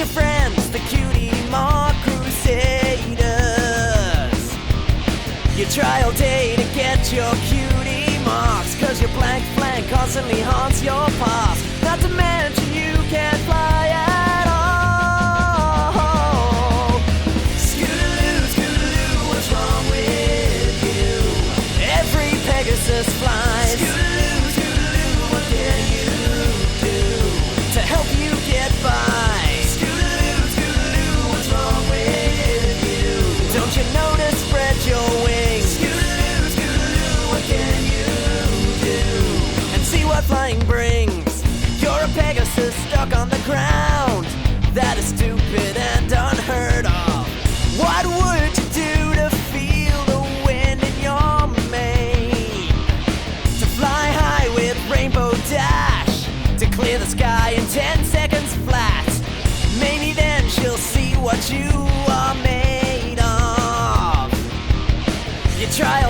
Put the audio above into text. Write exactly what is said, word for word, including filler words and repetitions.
your friends, the cutie mark crusaders. You try all day to get your cutie marks, cause your blank flank constantly haunts your past. Not to mention you can't fly at all. Scootaloo, scootaloo, what's wrong with you? Every Pegasus flies. Scootaloo, scootaloo, what can you do to help you get by? Scootaloo, scootaloo, what's wrong with you? Don't you know to spread your wings? Scootaloo, scootaloo, what can you do? And see what flying brings. You're a Pegasus stuck on the ground. That is stupid and unheard of. What would you do to feel the wind in your mane? To fly high with Rainbow Dash, to clear the sky in ten seconds flat. Maybe then she'll see what you are made of. You try